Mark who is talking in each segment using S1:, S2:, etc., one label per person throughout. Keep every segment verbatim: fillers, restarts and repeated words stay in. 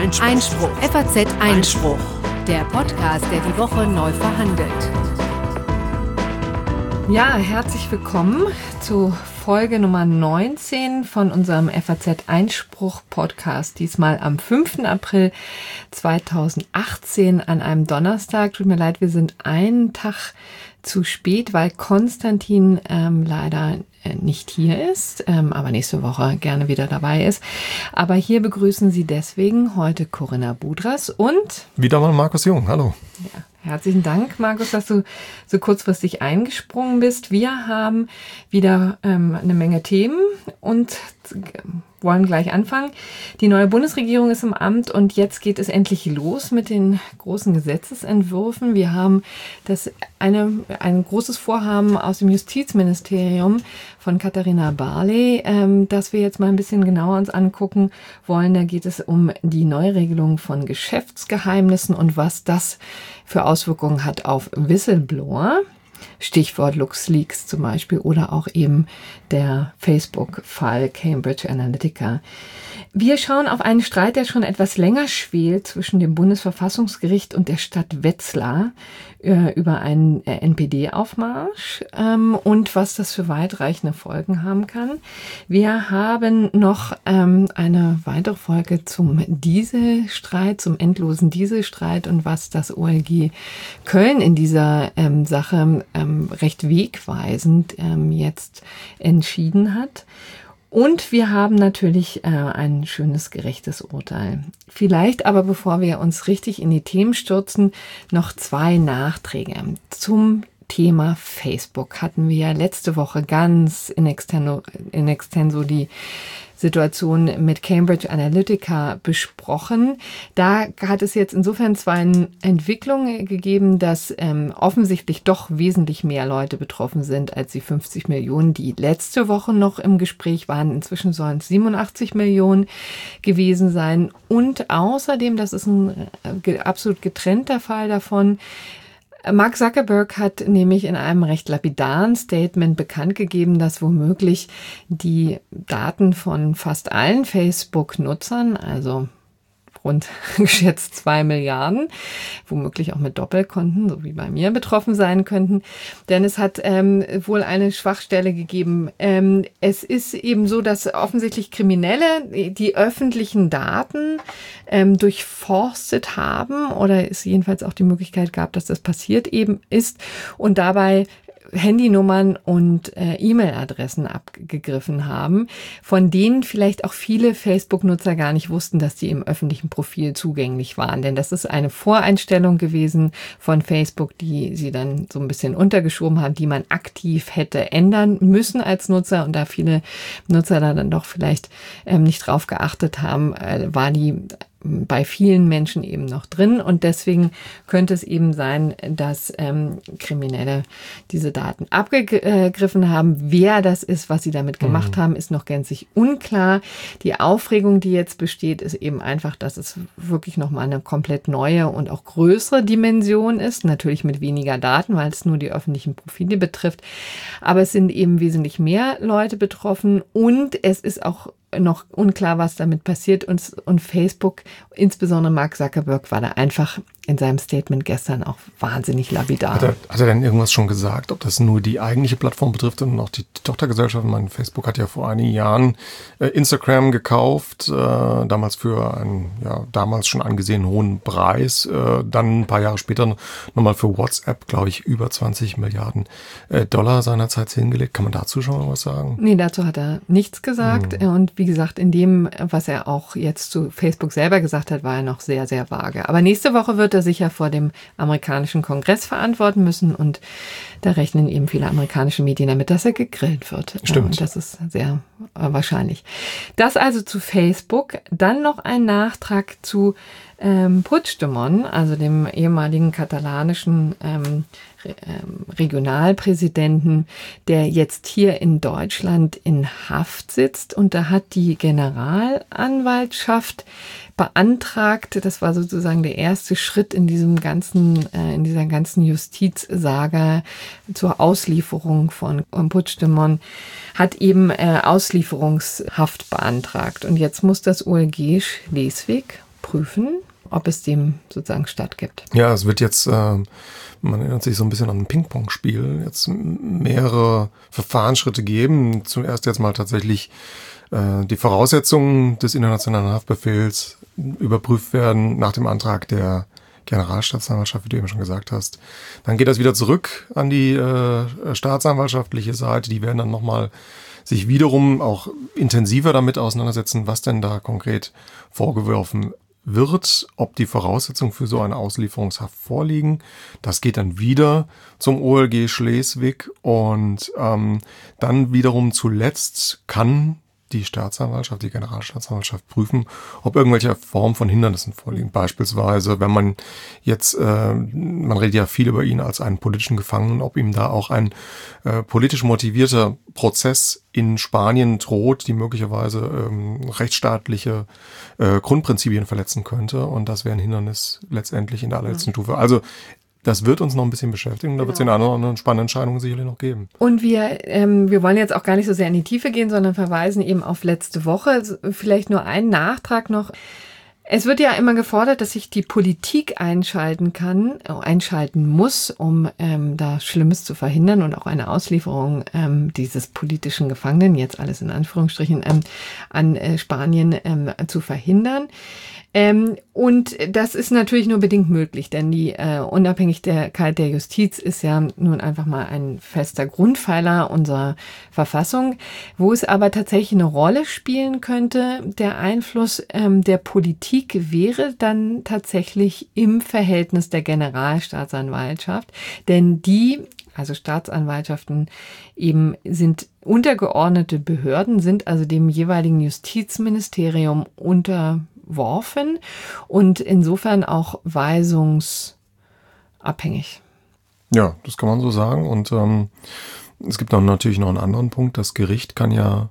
S1: Einspruch. Einspruch. F A Z Einspruch. Der Podcast, der die Woche neu verhandelt.
S2: Ja, herzlich willkommen zu Folge Nummer neunzehn von unserem F A Z Einspruch Podcast. Diesmal am fünften April zweitausendachtzehn an einem Donnerstag. Tut mir leid, wir sind einen Tag zu spät, weil Konstantin ähm, leider äh, nicht hier ist, ähm, aber nächste Woche gerne wieder dabei ist. Aber hier begrüßen Sie deswegen heute Corinna Budras und
S3: wieder mal Markus Jung. Hallo.
S2: Ja. Herzlichen Dank, Markus, dass du so kurzfristig eingesprungen bist. Wir haben wieder ähm, eine Menge Themen und wollen gleich anfangen. Die neue Bundesregierung ist im Amt und jetzt geht es endlich los mit den großen Gesetzesentwürfen. Wir haben das eine, ein großes Vorhaben aus dem Justizministerium von Katharina Barley, ähm, das wir jetzt mal ein bisschen genauer uns angucken wollen. Da geht es um die Neuregelung von Geschäftsgeheimnissen und was das für Auswirkungen hat auf Whistleblower. Stichwort LuxLeaks zum Beispiel oder auch eben der Facebook-Fall Cambridge Analytica. Wir schauen auf einen Streit, der schon etwas länger schwelt zwischen dem Bundesverfassungsgericht und der Stadt Wetzlar äh, über einen äh, N P D-Aufmarsch ähm, und was das für weitreichende Folgen haben kann. Wir haben noch ähm, eine weitere Folge zum Dieselstreit, zum endlosen Dieselstreit und was das O L G Köln in dieser ähm, Sache ähm, recht wegweisend ähm, jetzt entschieden hat. Und wir haben natürlich äh, ein schönes, gerechtes Urteil. Vielleicht aber, bevor wir uns richtig in die Themen stürzen, noch zwei Nachträge. Zum Thema Facebook hatten wir ja letzte Woche ganz in extenso, in extenso die Situation mit Cambridge Analytica besprochen. Da hat es jetzt insofern zwei Entwicklungen gegeben, dass ähm, offensichtlich doch wesentlich mehr Leute betroffen sind als die fünfzig Millionen, die letzte Woche noch im Gespräch waren. Inzwischen sollen es siebenundachtzig Millionen gewesen sein. Und außerdem, das ist ein äh, absolut getrennter Fall davon, Mark Zuckerberg hat nämlich in einem recht lapidaren Statement bekannt gegeben, dass womöglich die Daten von fast allen Facebook-Nutzern, also rund geschätzt zwei Milliarden, womöglich auch mit Doppelkonten, so wie bei mir, betroffen sein könnten. Denn es hat ähm, wohl eine Schwachstelle gegeben. Ähm, es ist eben so, dass offensichtlich Kriminelle die öffentlichen Daten ähm, durchforstet haben oder es jedenfalls auch die Möglichkeit gab, dass das passiert eben ist und dabei Handynummern und äh, E-Mail-Adressen abgegriffen haben, von denen vielleicht auch viele Facebook-Nutzer gar nicht wussten, dass die im öffentlichen Profil zugänglich waren. Denn das ist eine Voreinstellung gewesen von Facebook, die sie dann so ein bisschen untergeschoben haben, die man aktiv hätte ändern müssen als Nutzer. Und da viele Nutzer da dann doch vielleicht ähm, nicht drauf geachtet haben, äh, war die bei vielen Menschen eben noch drin und deswegen könnte es eben sein, dass ähm, Kriminelle diese Daten abgegriffen haben. Wer das ist, was sie damit gemacht mhm. haben, ist noch gänzlich unklar. Die Aufregung, die jetzt besteht, ist eben einfach, dass es wirklich nochmal eine komplett neue und auch größere Dimension ist. Natürlich mit weniger Daten, weil es nur die öffentlichen Profile betrifft. Aber es sind eben wesentlich mehr Leute betroffen und es ist auch noch unklar, was damit passiert. Und, und Facebook, insbesondere Mark Zuckerberg, war da einfach in seinem Statement gestern auch wahnsinnig lapidar.
S3: Hat er, hat er denn irgendwas schon gesagt, ob das nur die eigentliche Plattform betrifft und auch die Tochtergesellschaft? Ich meine, Facebook hat ja vor einigen Jahren äh, Instagram gekauft, äh, damals für einen ja damals schon angesehen hohen Preis. Äh, dann ein paar Jahre später nochmal für WhatsApp, glaube ich, über zwanzig Milliarden äh, Dollar seinerzeit hingelegt. Kann man dazu schon mal was sagen?
S2: Nee, dazu hat er nichts gesagt. Hm. Und wie gesagt, in dem, was er auch jetzt zu Facebook selber gesagt hat, war er noch sehr, sehr vage. Aber nächste Woche wird er sicher vor dem amerikanischen Kongress verantworten müssen und da rechnen eben viele amerikanische Medien damit, dass er gegrillt wird.
S3: Stimmt.
S2: Und das ist sehr äh, wahrscheinlich. Das also zu Facebook. Dann noch ein Nachtrag zu ähm, Puigdemont, also dem ehemaligen katalanischen ähm, Re- ähm, Regionalpräsidenten, der jetzt hier in Deutschland in Haft sitzt. Und da hat die Generalanwaltschaft beantragt, das war sozusagen der erste Schritt in diesem ganzen, äh, in dieser ganzen Justizsaga zur Auslieferung von Puigdemont, hat eben äh, Auslieferungshaft beantragt. Und jetzt muss das O L G Schleswig prüfen, ob es dem sozusagen stattgibt.
S3: Ja, es wird jetzt, äh, man erinnert sich so ein bisschen an ein Ping-Pong-Spiel, jetzt mehrere Verfahrensschritte geben. Zuerst jetzt mal tatsächlich äh, die Voraussetzungen des internationalen Haftbefehls überprüft werden nach dem Antrag der Generalstaatsanwaltschaft, wie du eben schon gesagt hast. Dann geht das wieder zurück an die äh, staatsanwaltschaftliche Seite. Die werden dann nochmal sich wiederum auch intensiver damit auseinandersetzen, was denn da konkret vorgeworfen wird, ob die Voraussetzungen für so eine Auslieferungshaft vorliegen. Das geht dann wieder zum O L G Schleswig und ähm, dann wiederum zuletzt kann die Staatsanwaltschaft, die Generalstaatsanwaltschaft prüfen, ob irgendwelche Formen von Hindernissen vorliegen. Beispielsweise, wenn man jetzt, äh, man redet ja viel über ihn als einen politischen Gefangenen, ob ihm da auch ein äh, politisch motivierter Prozess in Spanien droht, die möglicherweise ähm, rechtsstaatliche äh, Grundprinzipien verletzen könnte. Und das wäre ein Hindernis letztendlich in der allerletzten ja. Stufe. Also das wird uns noch ein bisschen beschäftigen. Da genau. wird es in einer oder anderen spannenden Entscheidungen sicherlich noch geben.
S2: Und wir, ähm, wir wollen jetzt auch gar nicht so sehr in die Tiefe gehen, sondern verweisen eben auf letzte Woche. Vielleicht nur einen Nachtrag noch. Es wird ja immer gefordert, dass sich die Politik einschalten kann, einschalten muss, um ähm, da Schlimmes zu verhindern und auch eine Auslieferung ähm, dieses politischen Gefangenen, jetzt alles in Anführungsstrichen, ähm, an äh, Spanien ähm, zu verhindern. Ähm, und das ist natürlich nur bedingt möglich, denn die äh, Unabhängigkeit der Justiz ist ja nun einfach mal ein fester Grundpfeiler unserer Verfassung. Wo es aber tatsächlich eine Rolle spielen könnte, der Einfluss ähm, der Politik wäre dann tatsächlich im Verhältnis der Generalstaatsanwaltschaft, denn die, also Staatsanwaltschaften, eben sind untergeordnete Behörden, sind also dem jeweiligen Justizministerium untergeordnet worfen und insofern auch weisungsabhängig.
S3: Ja, das kann man so sagen. Und ähm, es gibt dann natürlich noch einen anderen Punkt. Das Gericht kann ja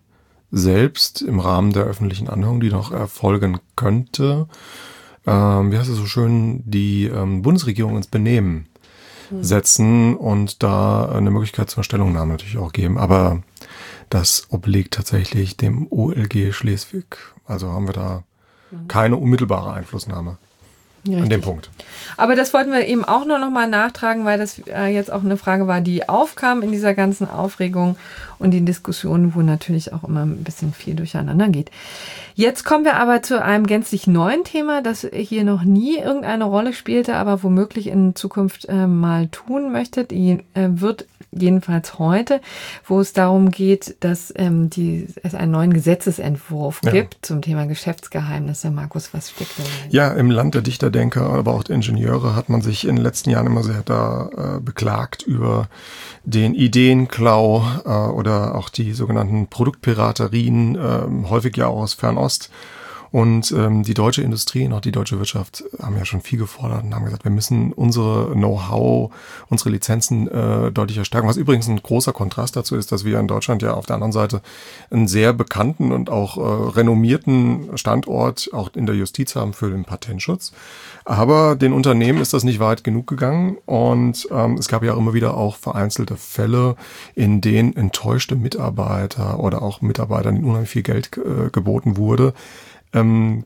S3: selbst im Rahmen der öffentlichen Anhörung, die noch erfolgen könnte, ähm, wie heißt es so schön, die ähm, Bundesregierung ins Benehmen hm. setzen und da eine Möglichkeit zur Stellungnahme natürlich auch geben. Aber das obliegt tatsächlich dem O L G Schleswig. Also haben wir da keine unmittelbare Einflussnahme Richtig. An dem Punkt.
S2: Aber das wollten wir eben auch nur noch mal nachtragen, weil das äh, jetzt auch eine Frage war, die aufkam in dieser ganzen Aufregung und die Diskussion, wo natürlich auch immer ein bisschen viel durcheinander geht. Jetzt kommen wir aber zu einem gänzlich neuen Thema, das hier noch nie irgendeine Rolle spielte, aber womöglich in Zukunft äh, mal tun möchte. Die äh, wird jedenfalls heute, wo es darum geht, dass ähm, die, es einen neuen Gesetzesentwurf ja. gibt zum Thema Geschäftsgeheimnisse. Markus, was steckt da rein?
S3: Ja, im Land der Dichterdenker, aber auch der Ingenieure hat man sich in den letzten Jahren immer sehr da äh, beklagt über den Ideenklau äh, oder auch die sogenannten Produktpiraterien, äh, häufig ja auch aus Fernost. Und ähm, die deutsche Industrie und auch die deutsche Wirtschaft haben ja schon viel gefordert und haben gesagt, wir müssen unsere Know-how, unsere Lizenzen äh, deutlich verstärken. Was übrigens ein großer Kontrast dazu ist, dass wir in Deutschland ja auf der anderen Seite einen sehr bekannten und auch äh, renommierten Standort auch in der Justiz haben für den Patentschutz. Aber den Unternehmen ist das nicht weit genug gegangen und ähm, es gab ja auch immer wieder auch vereinzelte Fälle, in denen enttäuschte Mitarbeiter oder auch Mitarbeitern, denen unheimlich viel Geld äh, geboten wurde, Ähm,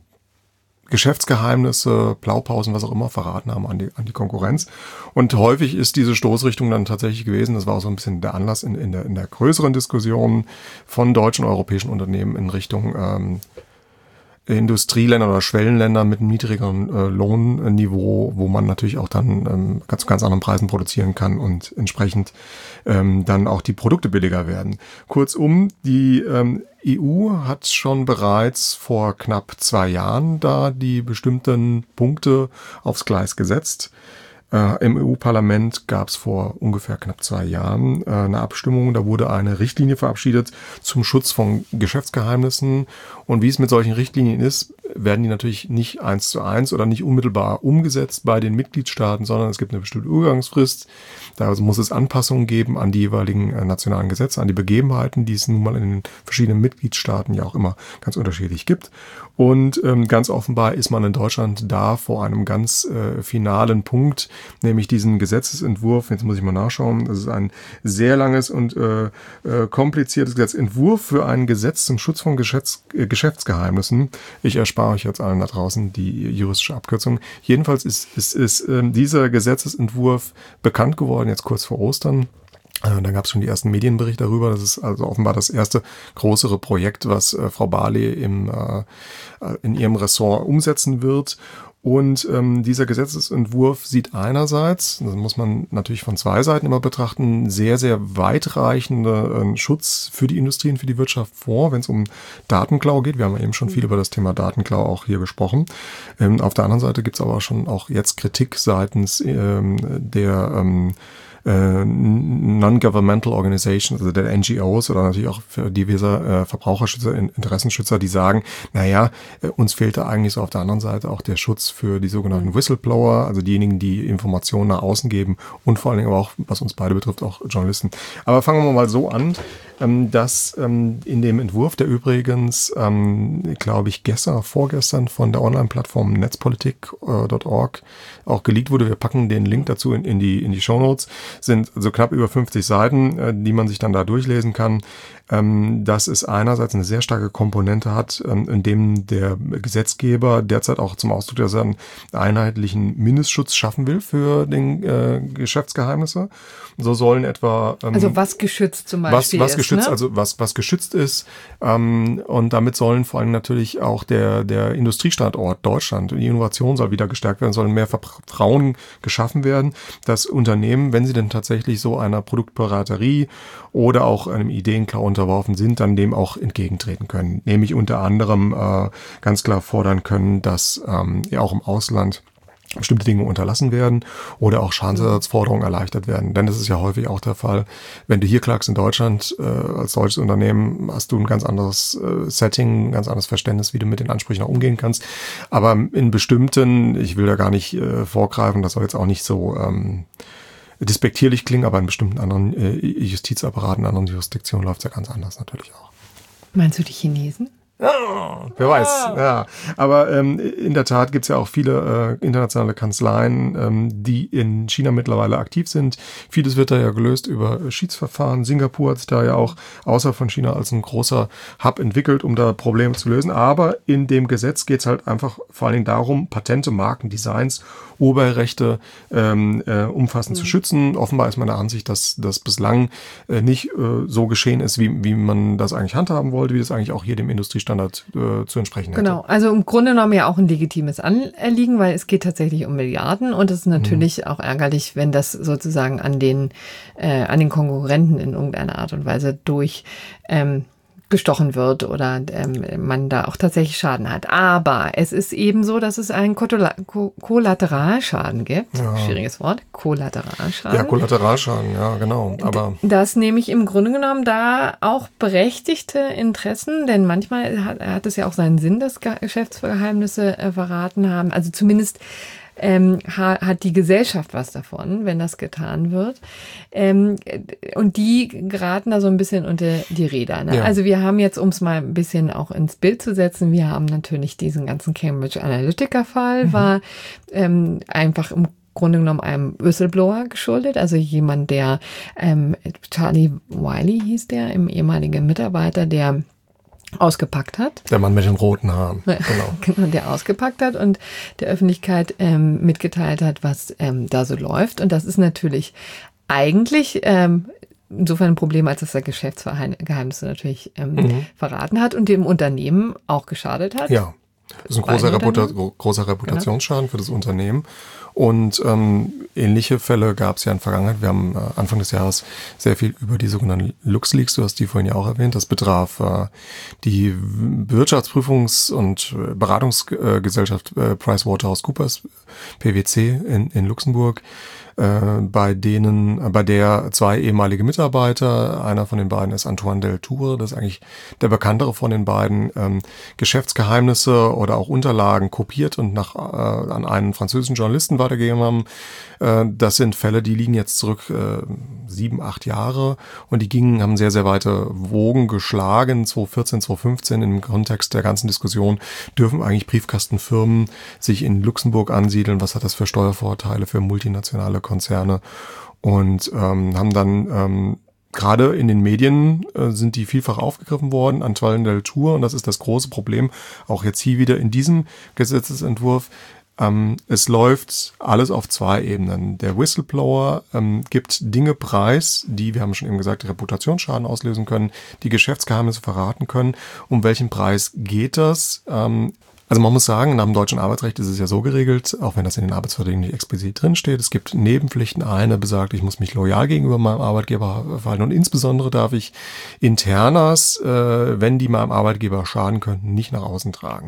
S3: Geschäftsgeheimnisse, Blaupausen, was auch immer verraten haben an die, an die Konkurrenz. Und häufig ist diese Stoßrichtung dann tatsächlich gewesen, das war auch so ein bisschen der Anlass in, in, der, in der größeren Diskussion von deutschen und europäischen Unternehmen in Richtung ähm, Industrieländer oder Schwellenländer mit einem niedrigeren äh, Lohnniveau, wo man natürlich auch dann ähm, ganz, ganz anderen Preisen produzieren kann und entsprechend ähm, dann auch die Produkte billiger werden. Kurzum, die ähm, E U hat schon bereits vor knapp zwei Jahren da die bestimmten Punkte aufs Gleis gesetzt. Äh, Im E U-Parlament gab es vor ungefähr knapp zwei Jahren äh, eine Abstimmung. Da wurde eine Richtlinie verabschiedet zum Schutz von Geschäftsgeheimnissen. Und wie es mit solchen Richtlinien ist, werden die natürlich nicht eins zu eins oder nicht unmittelbar umgesetzt bei den Mitgliedstaaten, sondern es gibt eine bestimmte Übergangsfrist. Da muss es Anpassungen geben an die jeweiligen äh, nationalen Gesetze, an die Begebenheiten, die es nun mal in den verschiedenen Mitgliedstaaten ja auch immer ganz unterschiedlich gibt. Und ähm, ganz offenbar ist man in Deutschland da vor einem ganz äh, finalen Punkt, nämlich diesen Gesetzesentwurf. Jetzt muss ich mal nachschauen. Das ist ein sehr langes und äh, äh, kompliziertes Gesetzentwurf für ein Gesetz zum Schutz von Geschäfts- äh, Geschäftsgeheimnissen. Ich erspare euch jetzt allen da draußen die juristische Abkürzung. Jedenfalls ist, ist, ist äh, dieser Gesetzesentwurf bekannt geworden, jetzt kurz vor Ostern. Äh, da gab es schon die ersten Medienberichte darüber. Das ist also offenbar das erste größere Projekt, was äh, Frau Barley im, äh, in ihrem Ressort umsetzen wird. Und ähm, dieser Gesetzesentwurf sieht einerseits, das muss man natürlich von zwei Seiten immer betrachten, sehr, sehr weitreichende äh, Schutz für die Industrie und für die Wirtschaft vor, wenn es um Datenklau geht. Wir haben ja eben schon viel über das Thema Datenklau auch hier gesprochen. Ähm, auf der anderen Seite gibt es aber schon auch jetzt Kritik seitens ähm, der ähm, Non-Governmental Organizations, also der N G Os oder natürlich auch für diverse äh, Verbraucherschützer, Interessenschützer, die sagen, naja, äh, uns fehlt da eigentlich so auf der anderen Seite auch der Schutz für die sogenannten Whistleblower, also diejenigen, die Informationen nach außen geben und vor allen Dingen aber auch, was uns beide betrifft, auch Journalisten. Aber fangen wir mal so an, ähm, dass ähm, in dem Entwurf, der übrigens, ähm, glaube ich, gestern, vorgestern von der Online-Plattform netzpolitik Punkt org auch geleakt wurde, wir packen den Link dazu in, in die in die Shownotes, sind so knapp über fünfzig Seiten, äh, die man sich dann da durchlesen kann, ähm, dass es einerseits eine sehr starke Komponente hat, ähm, in dem der Gesetzgeber derzeit auch zum Ausdruck, dass er einen einheitlichen Mindestschutz schaffen will für den äh, Geschäftsgeheimnisse. So sollen etwa ähm,
S2: also was geschützt zum Beispiel
S3: was, was
S2: ist,
S3: geschützt,
S2: ne?
S3: also was was geschützt ist, ähm, und damit sollen vor allem natürlich auch der der Industriestandort Deutschland und die Innovation soll wieder gestärkt werden, sollen mehr Vertrauen geschaffen werden, dass Unternehmen, wenn sie denn tatsächlich so einer Produktpiraterie oder auch einem Ideenklau unterworfen sind, dann dem auch entgegentreten können, nämlich unter anderem äh, ganz klar fordern können, dass ähm, ja auch im Ausland bestimmte Dinge unterlassen werden oder auch Schadensersatzforderungen erleichtert werden. Denn das ist ja häufig auch der Fall, wenn du hier klagst in Deutschland, äh, als deutsches Unternehmen hast du ein ganz anderes äh, Setting, ein ganz anderes Verständnis, wie du mit den Ansprüchen auch umgehen kannst. Aber in bestimmten, ich will da gar nicht äh, vorgreifen, das soll jetzt auch nicht so ähm, despektierlich klingen, aber in bestimmten anderen äh, Justizapparaten, anderen Jurisdiktionen läuft es ja ganz anders natürlich auch.
S2: Meinst du die Chinesen?
S3: Ja, wer weiß, ja. Aber ähm, in der Tat gibt's ja auch viele äh, internationale Kanzleien, ähm, die in China mittlerweile aktiv sind. Vieles wird da ja gelöst über Schiedsverfahren. Singapur hat sich da ja auch außerhalb von China als ein großer Hub entwickelt, um da Probleme zu lösen. Aber in dem Gesetz geht's halt einfach vor allen Dingen darum, Patente, Marken, Designs, Urheberrechte ähm, äh, umfassend mhm. zu schützen. Offenbar ist meine Ansicht, dass das bislang äh, nicht äh, so geschehen ist, wie, wie man das eigentlich handhaben wollte, wie das eigentlich auch hier dem Industriestandard äh, zu entsprechen hätte.
S2: Genau, also im Grunde genommen ja auch ein legitimes Anliegen, weil es geht tatsächlich um Milliarden und es ist natürlich mhm. auch ärgerlich, wenn das sozusagen an den, äh, an den Konkurrenten in irgendeiner Art und Weise durch ähm, gestochen wird oder ähm, man da auch tatsächlich Schaden hat. Aber es ist eben so, dass es einen Kotola- Ko- Kollateralschaden gibt. Ja. Schwieriges Wort. Kollateralschaden.
S3: Ja, Kollateralschaden, ja, genau. Aber
S2: das nämlich im Grunde genommen da auch berechtigte Interessen, denn manchmal hat, hat es ja auch seinen Sinn, dass Geschäftsgeheimnisse äh, verraten haben. Also zumindest Ähm, ha, hat die Gesellschaft was davon, wenn das getan wird. Ähm, und die geraten da so ein bisschen unter die Räder. Ne? Ja. Also wir haben jetzt, um es mal ein bisschen auch ins Bild zu setzen, wir haben natürlich diesen ganzen Cambridge Analytica-Fall, mhm. war ähm, einfach im Grunde genommen einem Whistleblower geschuldet, also jemand, der ähm, Charlie Wiley hieß der, im ehemaligen Mitarbeiter, der ausgepackt hat.
S3: Der Mann mit den roten Haaren. Genau.
S2: Genau, der ausgepackt hat und der Öffentlichkeit ähm, mitgeteilt hat, was ähm, da so läuft. Und das ist natürlich eigentlich ähm, insofern ein Problem, als dass er Geschäftsgeheimnisse natürlich ähm, mhm. verraten hat und dem Unternehmen auch geschadet hat.
S3: Ja, das ist ein großer, Reputa- großer Reputationsschaden genau. für das Unternehmen. Und ähm, ähnliche Fälle gab es ja in der Vergangenheit. Wir haben äh, Anfang des Jahres sehr viel über die sogenannten LuxLeaks, du hast die vorhin ja auch erwähnt. Das betraf äh, die Wirtschaftsprüfungs- und Beratungsgesellschaft äh, PricewaterhouseCoopers, P W C in, in Luxemburg, äh, bei denen, äh, bei der zwei ehemalige Mitarbeiter, einer von den beiden ist Antoine Deltour, das ist eigentlich der bekanntere von den beiden, ähm, Geschäftsgeheimnisse oder auch Unterlagen kopiert und nach äh, an einen französischen Journalisten weitergegeben haben. Äh, das sind Fälle, die liegen jetzt zurück äh, sieben, acht Jahre und die gingen, haben sehr, sehr weite Wogen geschlagen. zwanzig vierzehn, zwanzig fünfzehn im Kontext der ganzen Diskussion, dürfen eigentlich Briefkastenfirmen sich in Luxemburg ansiedeln? Was hat das für Steuervorteile für multinationale Konzerne? Und ähm, haben dann ähm, gerade in den Medien äh, sind die vielfach aufgegriffen worden, Antoine Deltour, und das ist das große Problem, auch jetzt hier wieder in diesem Gesetzesentwurf. Ähm, es läuft alles auf zwei Ebenen. Der Whistleblower ähm, gibt Dinge preis, die, wir haben schon eben gesagt, Reputationsschaden auslösen können, die Geschäftsgeheimnisse verraten können. Um welchen Preis geht das? Ähm, Also man muss sagen, nach dem deutschen Arbeitsrecht ist es ja so geregelt, auch wenn das in den Arbeitsverträgen nicht explizit drinsteht, es gibt Nebenpflichten. Eine besagt, ich muss mich loyal gegenüber meinem Arbeitgeber verhalten und insbesondere darf ich Internas, äh, wenn die meinem Arbeitgeber schaden könnten, nicht nach außen tragen.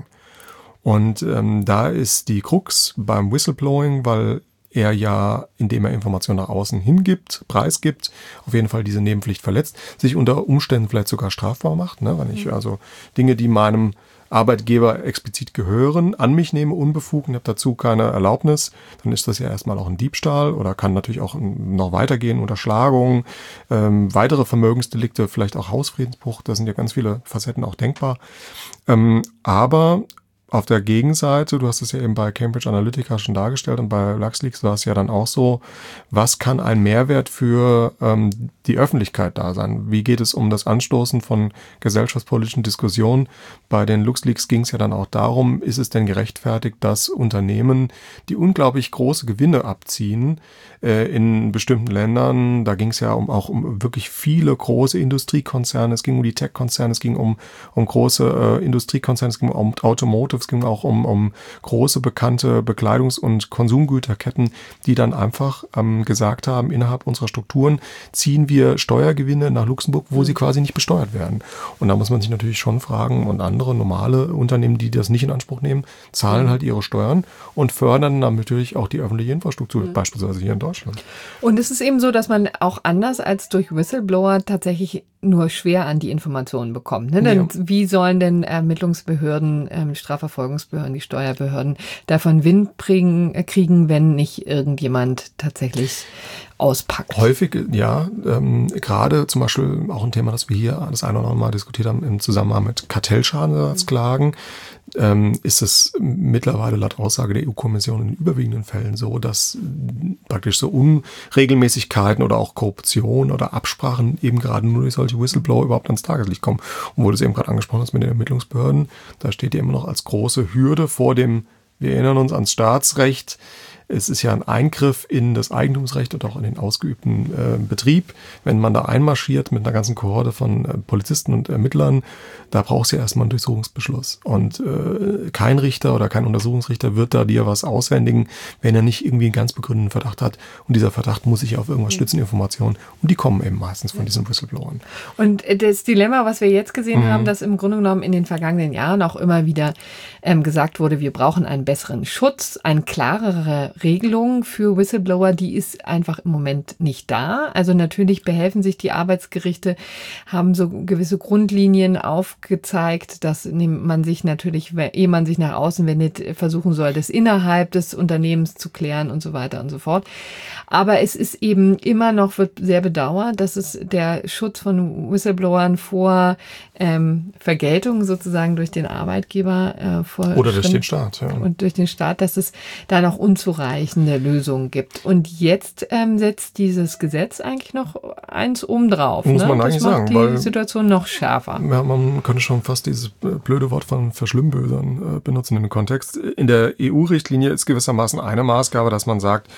S3: Und ähm, da ist die Krux beim Whistleblowing, weil er ja, indem er Informationen nach außen hingibt, preisgibt, auf jeden Fall diese Nebenpflicht verletzt, sich unter Umständen vielleicht sogar strafbar macht, ne? Wenn ich also Dinge, die meinem Arbeitgeber explizit gehören, an mich nehme, unbefugt und habe dazu keine Erlaubnis, dann ist das ja erstmal auch ein Diebstahl oder kann natürlich auch noch weitergehen, Unterschlagung, ähm, weitere Vermögensdelikte, vielleicht auch Hausfriedensbruch, da sind ja ganz viele Facetten auch denkbar. Ähm, aber auf der Gegenseite, du hast es ja eben bei Cambridge Analytica schon dargestellt und bei LuxLeaks war es ja dann auch so, was kann ein Mehrwert für ähm, die Öffentlichkeit da sein? Wie geht es um das Anstoßen von gesellschaftspolitischen Diskussionen? Bei den LuxLeaks ging es ja dann auch darum, ist es denn gerechtfertigt, dass Unternehmen, die unglaublich große Gewinne abziehen, äh, in bestimmten Ländern, da ging es ja um, auch um wirklich viele große Industriekonzerne, es ging um die Tech-Konzerne, es ging um, um große äh, Industriekonzerne, es ging um Automotive, es ging auch um, um große bekannte Bekleidungs- und Konsumgüterketten, die dann einfach ähm, gesagt haben, innerhalb unserer Strukturen ziehen wir Steuergewinne nach Luxemburg, wo mhm. sie quasi nicht besteuert werden. Und da muss man sich natürlich schon fragen, und andere normale Unternehmen, die das nicht in Anspruch nehmen, zahlen mhm. halt ihre Steuern und fördern dann natürlich auch die öffentliche Infrastruktur, mhm. beispielsweise hier in Deutschland.
S2: Und es ist eben so, dass man auch anders als durch Whistleblower tatsächlich nur schwer an die Informationen bekommt. Ne? Denn ja. wie sollen denn Ermittlungsbehörden, ähm, Strafverfolgungsbehörden, die Steuerbehörden davon Wind kriegen, äh, kriegen, wenn nicht irgendjemand tatsächlich auspackt?
S3: Häufig, ja. Ähm, gerade zum Beispiel auch ein Thema, das wir hier das eine oder andere Mal diskutiert haben im Zusammenhang mit Kartellschadenersatzklagen, ähm, ist es mittlerweile laut Aussage der E U-Kommission in überwiegenden Fällen so, dass praktisch so Unregelmäßigkeiten oder auch Korruption oder Absprachen eben gerade nur durch solche Whistleblower überhaupt ans Tageslicht kommen. Und wo du es eben gerade angesprochen hast mit den Ermittlungsbehörden, da steht ja immer noch als große Hürde vor dem, wir erinnern uns ans Staatsrecht. Es ist ja ein Eingriff in das Eigentumsrecht und auch in den ausgeübten äh, Betrieb. Wenn man da einmarschiert mit einer ganzen Kohorte von äh, Polizisten und Ermittlern, da braucht es ja erstmal einen Durchsuchungsbeschluss. Und äh, kein Richter oder kein Untersuchungsrichter wird da dir was auswendigen, wenn er nicht irgendwie einen ganz begründeten Verdacht hat. Und dieser Verdacht muss sich auf irgendwas stützen, Informationen. Und die kommen eben meistens von diesen Whistleblowern.
S2: Und das Dilemma, was wir jetzt gesehen mhm. haben, dass im Grunde genommen in den vergangenen Jahren auch immer wieder ähm, gesagt wurde, wir brauchen einen besseren Schutz, eine klarere Regelung für Whistleblower, die ist einfach im Moment nicht da. Also natürlich behelfen sich die Arbeitsgerichte, haben so gewisse Grundlinien aufgezeigt, dass man sich natürlich, ehe man sich nach außen wendet, versuchen soll, das innerhalb des Unternehmens zu klären und so weiter und so fort. Aber es ist eben immer noch, wird sehr bedauert, dass es der Schutz von Whistleblowern vor ähm, Vergeltung sozusagen durch den Arbeitgeber äh, vor
S3: oder durch den Staat, ja.
S2: Und durch den Staat, dass es da noch unzureichende Lösungen gibt. Und jetzt ähm, setzt dieses Gesetz eigentlich noch eins obendrauf.
S3: Muss
S2: ne?
S3: man
S2: das
S3: eigentlich
S2: macht
S3: sagen,
S2: die
S3: weil
S2: Situation noch schärfer.
S3: Ja, man könnte schon fast dieses blöde Wort von Verschlimmbösern äh, benutzen in dem Kontext. In der E U-Richtlinie ist gewissermaßen eine Maßgabe, dass man sagt,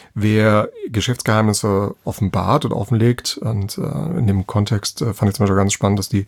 S3: wer Geschäftsgeheimnisse offenbart oder offenlegt, und äh, in dem Kontext äh, fand ich zum Beispiel ganz spannend, dass die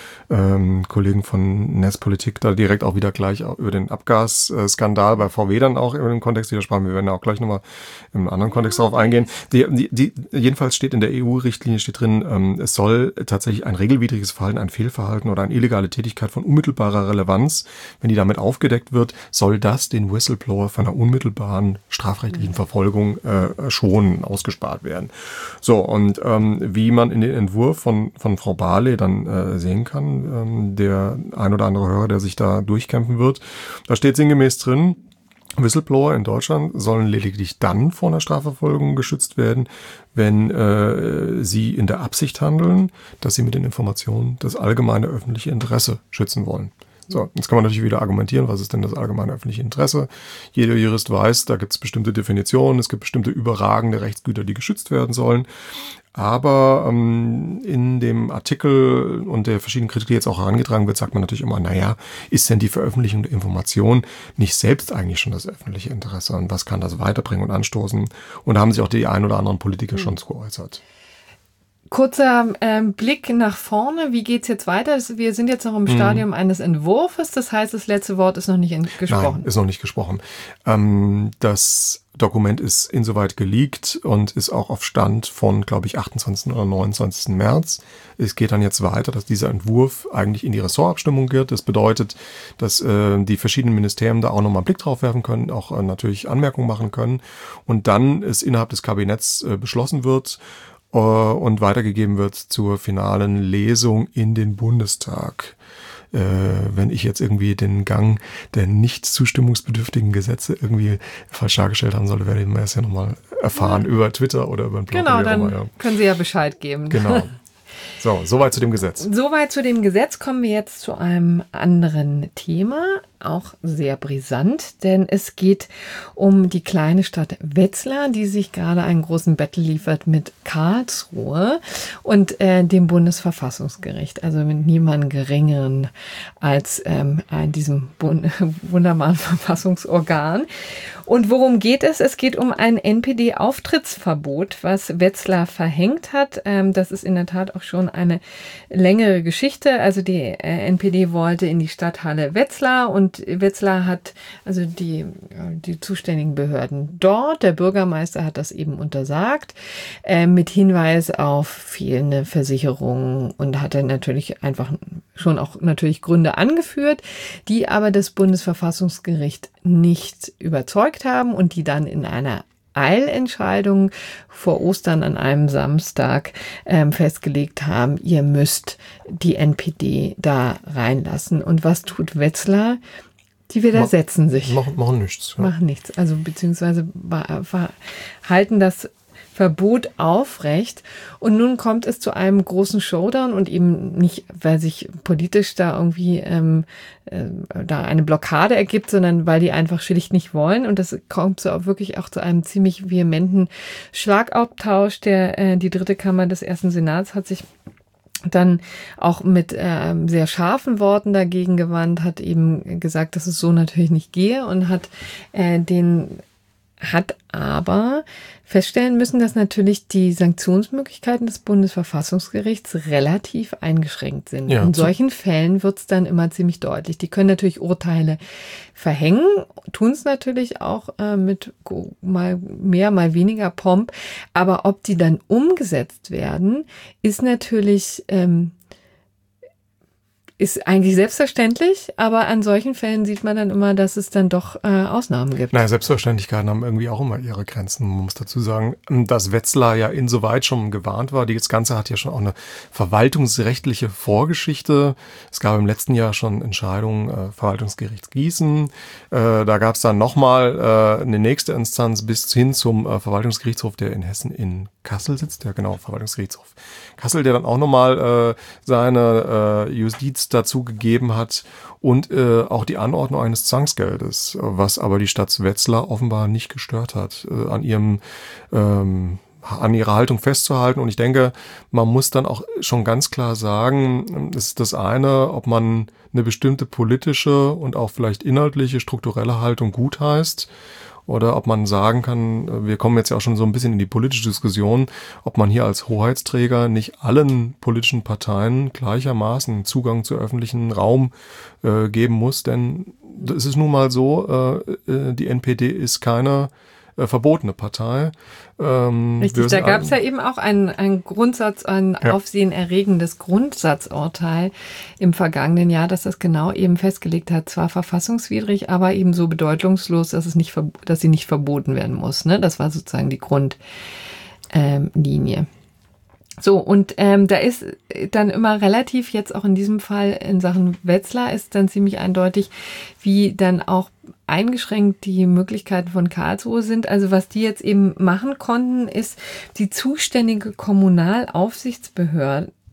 S3: ähm, Kollegen von Netzpolitik da direkt auch wieder gleich auch über den Abgasskandal bei V W dann auch über den Kontext widersprachen. Wir werden da auch gleich nochmal im anderen Kontext darauf eingehen. Die, die, die, jedenfalls steht in der E U-Richtlinie steht drin, ähm, es soll tatsächlich ein regelwidriges Verhalten, ein Fehlverhalten oder eine illegale Tätigkeit von unmittelbarer Relevanz, wenn die damit aufgedeckt wird, soll das den Whistleblower von einer unmittelbaren strafrechtlichen Verfolgung äh, schonen, ausgespart werden. So, und ähm, wie man in den Entwurf von, von Frau Barley dann äh, sehen kann, der ein oder andere Hörer, der sich da durchkämpfen wird. Da steht sinngemäß drin, Whistleblower in Deutschland sollen lediglich dann vor einer Strafverfolgung geschützt werden, wenn äh, sie in der Absicht handeln, dass sie mit den Informationen das allgemeine öffentliche Interesse schützen wollen. So, jetzt kann man natürlich wieder argumentieren, was ist denn das allgemeine öffentliche Interesse? Jeder Jurist weiß, da gibt es bestimmte Definitionen, es gibt bestimmte überragende Rechtsgüter, die geschützt werden sollen. Aber ähm, in dem Artikel und der verschiedenen Kritik, die jetzt auch herangetragen wird, sagt man natürlich immer, naja, ist denn die Veröffentlichung der Information nicht selbst eigentlich schon das öffentliche Interesse? Und was kann das weiterbringen und anstoßen? Und da haben sich auch die ein oder anderen Politiker mhm. schon zu geäußert.
S2: Kurzer ähm, Blick nach vorne. Wie geht's jetzt weiter? Wir sind jetzt noch im Stadium mhm. eines Entwurfs. Das heißt, das letzte Wort ist noch nicht in- gesprochen.
S3: Nein, ist noch nicht gesprochen. Ähm, das Dokument ist insoweit geleakt und ist auch auf Stand von, glaube ich, achtundzwanzigsten oder neunundzwanzigsten März. Es geht dann jetzt weiter, dass dieser Entwurf eigentlich in die Ressortabstimmung geht. Das bedeutet, dass äh, die verschiedenen Ministerien da auch nochmal einen Blick drauf werfen können, auch äh, natürlich Anmerkungen machen können und dann es innerhalb des Kabinetts äh, beschlossen wird und weitergegeben wird zur finalen Lesung in den Bundestag. Äh, wenn ich jetzt irgendwie den Gang der nicht zustimmungsbedürftigen Gesetze irgendwie falsch dargestellt haben sollte, werde ich mir das ja nochmal erfahren ja. über Twitter oder über den Blog.
S2: Genau, dann
S3: immer, ja.
S2: können Sie ja Bescheid geben.
S3: Genau. So, soweit zu dem Gesetz.
S2: Soweit zu dem Gesetz. Kommen wir jetzt zu einem anderen Thema, auch sehr brisant, denn es geht um die kleine Stadt Wetzlar, die sich gerade einen großen Battle liefert mit Karlsruhe und äh, dem Bundesverfassungsgericht, also mit niemandem geringeren als ähm, diesem Bund- wunderbaren Verfassungsorgan. Und worum geht es? Es geht um ein N P D-Auftrittsverbot, was Wetzlar verhängt hat. Ähm, das ist in der Tat auch schon eine längere Geschichte. Also die äh, N P D wollte in die Stadthalle Wetzlar und Wetzlar hat, also die, die zuständigen Behörden dort, der Bürgermeister hat das eben untersagt, äh, mit Hinweis auf fehlende Versicherungen und hat dann natürlich einfach schon auch natürlich Gründe angeführt, die aber das Bundesverfassungsgericht nicht überzeugt haben und die dann in einer Eilentscheidung vor Ostern an einem Samstag ähm, festgelegt haben, ihr müsst die N P D da reinlassen. Und was tut Wetzlar? Die widersetzen sich.
S3: Machen, machen nichts.
S2: Ja. Machen nichts. Also beziehungsweise halten das Verbot aufrecht. Und nun kommt es zu einem großen Showdown und eben nicht, weil sich politisch da irgendwie ähm, äh, da eine Blockade ergibt, sondern weil die einfach schlicht nicht wollen. Und das kommt so auch wirklich auch zu einem ziemlich vehementen Schlagabtausch. Der äh, die dritte Kammer des ersten Senats hat sich dann auch mit äh, sehr scharfen Worten dagegen gewandt, hat eben gesagt, dass es so natürlich nicht gehe und hat äh, den hat aber feststellen müssen, dass natürlich die Sanktionsmöglichkeiten des Bundesverfassungsgerichts relativ eingeschränkt sind. Ja, in solchen Fällen wird es dann immer ziemlich deutlich. Die können natürlich Urteile verhängen, tun es natürlich auch äh, mit mal mehr, mal weniger Pomp. Aber ob die dann umgesetzt werden, ist natürlich ähm, ist eigentlich selbstverständlich, aber an solchen Fällen sieht man dann immer, dass es dann doch äh, Ausnahmen gibt.
S3: Naja, Selbstverständlichkeiten haben irgendwie auch immer ihre Grenzen. Man muss dazu sagen, dass Wetzlar ja insoweit schon gewarnt war. Das Ganze hat ja schon auch eine verwaltungsrechtliche Vorgeschichte. Es gab im letzten Jahr schon Entscheidungen äh, Verwaltungsgerichts Gießen. Äh, da gab es dann nochmal äh, eine nächste Instanz bis hin zum äh, Verwaltungsgerichtshof, der in Hessen in Kassel sitzt. Ja genau, Verwaltungsgerichtshof Kassel, der dann auch nochmal äh, seine äh, Justiz dazu gegeben hat und äh, auch die Anordnung eines Zwangsgeldes, was aber die Stadt Wetzlar offenbar nicht gestört hat, äh, an ihrem ähm, an ihrer Haltung festzuhalten. Und ich denke, man muss dann auch schon ganz klar sagen, es ist das eine, ob man eine bestimmte politische und auch vielleicht inhaltliche, strukturelle Haltung gutheißt, oder ob man sagen kann, wir kommen jetzt ja auch schon so ein bisschen in die politische Diskussion, ob man hier als Hoheitsträger nicht allen politischen Parteien gleichermaßen Zugang zu öffentlichen Raum äh, geben muss. Denn es ist nun mal so, äh, die N P D ist keine äh, verbotene Partei.
S2: Ähm, Richtig, da gab es ja eben auch einen, einen Grundsatz, ein ja. aufsehenerregendes Grundsatzurteil im vergangenen Jahr, dass das genau eben festgelegt hat, zwar verfassungswidrig, aber eben so bedeutungslos, dass es nicht, dass sie nicht verboten werden muss. Ne? Das war sozusagen die Grundlinie. Ähm, So, und ähm, da ist dann immer relativ, jetzt auch in diesem Fall in Sachen Wetzlar, ist dann ziemlich eindeutig, wie dann auch eingeschränkt die Möglichkeiten von Karlsruhe sind. Also was die jetzt eben machen konnten, ist die zuständige Kommunalaufsichtsbehörde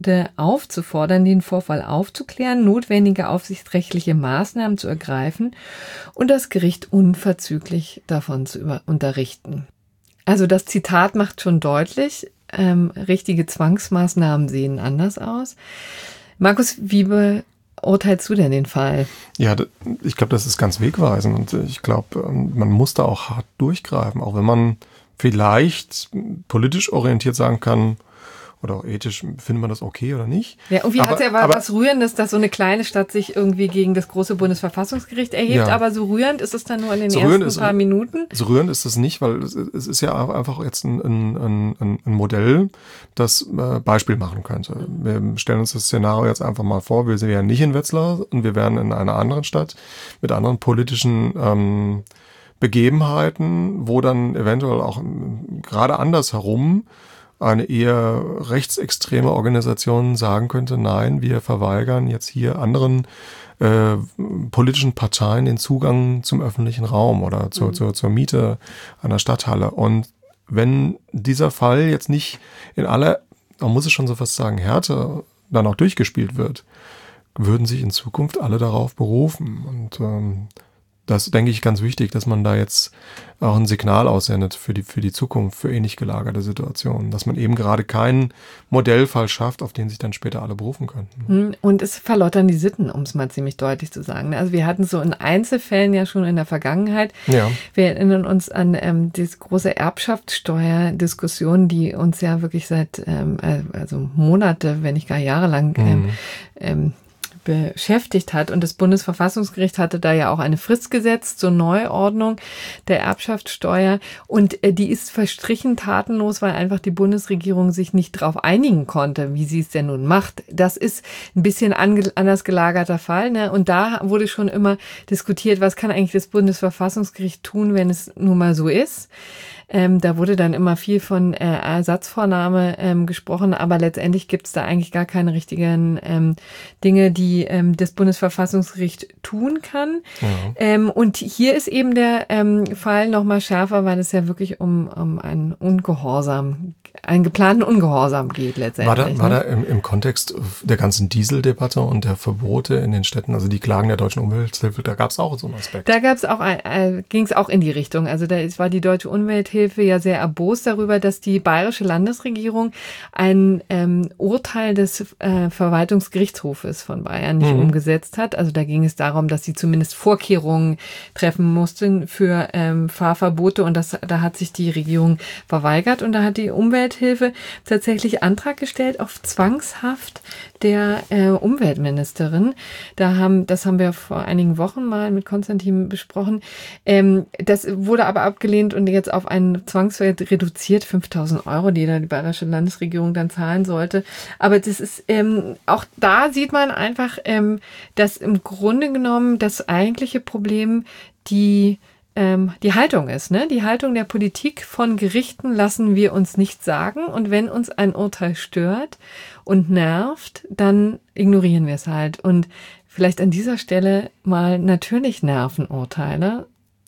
S2: Behörde aufzufordern, den Vorfall aufzuklären, notwendige aufsichtsrechtliche Maßnahmen zu ergreifen und das Gericht unverzüglich davon zu über- unterrichten. Also das Zitat macht schon deutlich, ähm, richtige Zwangsmaßnahmen sehen anders aus. Markus, wie beurteilst du denn den Fall?
S3: Ja, ich glaube, das ist ganz wegweisend und ich glaube, man muss da auch hart durchgreifen, auch wenn man vielleicht politisch orientiert sagen kann, oder auch ethisch, findet man das okay oder nicht?
S2: Ja, irgendwie hat es ja aber, was Rührendes, dass so eine kleine Stadt sich irgendwie gegen das große Bundesverfassungsgericht erhebt, ja. aber so rührend ist es dann nur in den so ersten ist, paar Minuten?
S3: So rührend ist es nicht, weil es, es ist ja einfach jetzt ein, ein, ein, ein Modell, das äh, Beispiel machen könnte. Wir stellen uns das Szenario jetzt einfach mal vor, wir wären nicht in Wetzlar und wir wären in einer anderen Stadt mit anderen politischen ähm, Begebenheiten, wo dann eventuell auch gerade andersherum eine eher rechtsextreme Organisation sagen könnte, nein, wir verweigern jetzt hier anderen äh, politischen Parteien den Zugang zum öffentlichen Raum oder zur, mhm. zur, zur Miete einer Stadthalle. Und wenn dieser Fall jetzt nicht in aller, man muss es schon so fast sagen, Härte dann auch durchgespielt wird, würden sich in Zukunft alle darauf berufen. Und ähm, das denke ich ganz wichtig, dass man da jetzt auch ein Signal aussendet für die, für die Zukunft, für ähnlich gelagerte Situationen, dass man eben gerade keinen Modellfall schafft, auf den sich dann später alle berufen könnten.
S2: Und es verlottern die Sitten, um es mal ziemlich deutlich zu sagen. Also wir hatten so in Einzelfällen ja schon in der Vergangenheit, ja. wir erinnern uns an ähm, diese große Erbschaftssteuerdiskussion, die uns ja wirklich seit ähm, also Monate, wenn nicht gar jahrelang ähm, mhm. ähm, beschäftigt hat. Und das Bundesverfassungsgericht hatte da ja auch eine Frist gesetzt zur Neuordnung der Erbschaftssteuer. Und äh, die ist verstrichen tatenlos, weil einfach die Bundesregierung sich nicht darauf einigen konnte, wie sie es denn nun macht. Das ist ein bisschen ange- anders gelagerter Fall, ne? Und da wurde schon immer diskutiert, was kann eigentlich das Bundesverfassungsgericht tun, wenn es nun mal so ist. Ähm, da wurde dann immer viel von äh, Ersatzvornahme ähm, gesprochen, aber letztendlich gibt es da eigentlich gar keine richtigen ähm, Dinge, die ähm, das Bundesverfassungsgericht tun kann. Ja. Ähm, und hier ist eben der ähm, Fall nochmal schärfer, weil es ja wirklich um, um einen Ungehorsam, einen geplanten Ungehorsam geht letztendlich.
S3: War da, war da im, im Kontext der ganzen Dieseldebatte und der Verbote in den Städten, also die Klagen der Deutschen Umwelthilfe, da gab es auch so einen Aspekt?
S2: Da gab es auch, äh, ging es auch in die Richtung. Also da ist, war die Deutsche Umwelthilfe ja sehr erbost darüber, dass die bayerische Landesregierung ein ähm, Urteil des äh, Verwaltungsgerichtshofes von Bayern nicht mhm. umgesetzt hat. Also da ging es darum, dass sie zumindest Vorkehrungen treffen mussten für ähm, Fahrverbote und das, da hat sich die Regierung verweigert und da hat die Umwelthilfe tatsächlich Antrag gestellt auf Zwangshaft der äh, Umweltministerin. Da haben, das haben wir vor einigen Wochen mal mit Konstantin besprochen. Ähm, das wurde aber abgelehnt und jetzt auf einen Zwangswert reduziert, fünftausend Euro, die da die bayerische Landesregierung dann zahlen sollte. Aber das ist, ähm, auch da sieht man einfach, ähm, dass im Grunde genommen das eigentliche Problem die ähm, die Haltung ist, ne? Die Haltung der Politik von Gerichten lassen wir uns nicht sagen und wenn uns ein Urteil stört und nervt, dann ignorieren wir es halt. Und vielleicht an dieser Stelle mal, natürlich nerven Urteile.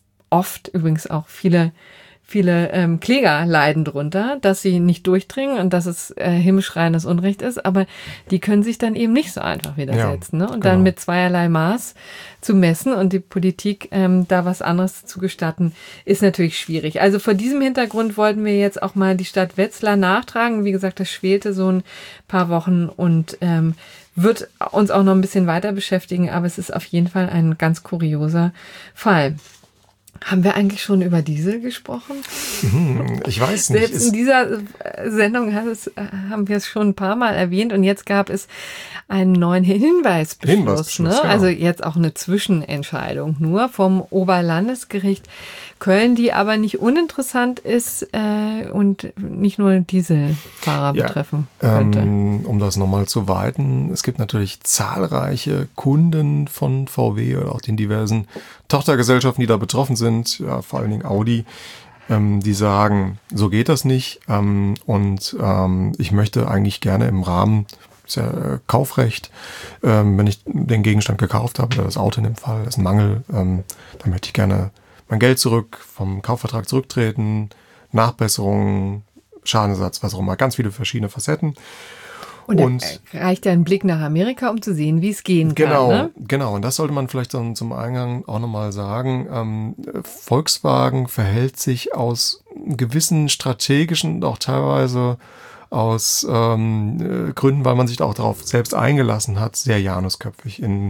S2: Oft übrigens auch viele Viele ähm, Kläger leiden drunter, dass sie nicht durchdringen und dass es äh, himmelschreiendes Unrecht ist, aber die können sich dann eben nicht so einfach widersetzen. Ja, ne? Und genau. dann mit zweierlei Maß zu messen und die Politik ähm, da was anderes zu gestatten, ist natürlich schwierig. Also vor diesem Hintergrund wollten wir jetzt auch mal die Stadt Wetzlar nachtragen. Wie gesagt, das schwelte so ein paar Wochen und ähm, wird uns auch noch ein bisschen weiter beschäftigen, aber es ist auf jeden Fall ein ganz kurioser Fall. Haben wir eigentlich schon über Diesel gesprochen?
S3: Ich weiß nicht.
S2: Selbst in dieser Sendung haben wir es schon ein paar Mal erwähnt und jetzt gab es einen neuen Hinweisbeschluss. Hinweisbeschluss ne? genau. Also jetzt auch eine Zwischenentscheidung nur vom Oberlandesgericht Köln, die aber nicht uninteressant ist äh, und nicht nur Dieselfahrer ja, betreffen könnte.
S3: Ähm, um das nochmal zu weiten, es gibt natürlich zahlreiche Kunden von V W oder auch den diversen Tochtergesellschaften, die da betroffen sind, ja, vor allen Dingen Audi, ähm, die sagen, so geht das nicht ähm, und ähm, ich möchte eigentlich gerne im Rahmen ist ja äh, Kaufrecht, ähm, wenn ich den Gegenstand gekauft habe, oder das Auto in dem Fall, das ist ein Mangel, ähm, dann möchte ich gerne mein Geld zurück, vom Kaufvertrag zurücktreten, Nachbesserungen, Schadenersatz, was auch immer, ganz viele verschiedene Facetten.
S2: Und, und da reicht ja ein Blick nach Amerika, um zu sehen, wie es gehen
S3: genau,
S2: kann. Ne?
S3: Genau, und das sollte man vielleicht dann zum Eingang auch nochmal sagen. Ähm, Volkswagen verhält sich aus gewissen strategischen und auch teilweise aus ähm, Gründen, weil man sich auch darauf selbst eingelassen hat, sehr janusköpfig. In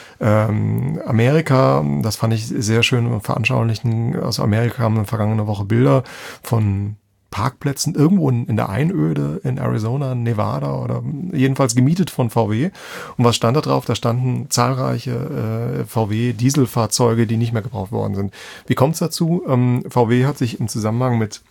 S3: ähm, Amerika, das fand ich sehr schön veranschaulichen, aus Amerika haben in der vergangenen Woche Bilder von Parkplätzen irgendwo in, in der Einöde in Arizona, Nevada oder jedenfalls gemietet von V W. Und was stand da drauf? Da standen zahlreiche äh, V W-Dieselfahrzeuge, die nicht mehr gebraucht worden sind. Wie kommt es dazu? Ähm, V W hat sich im Zusammenhang mit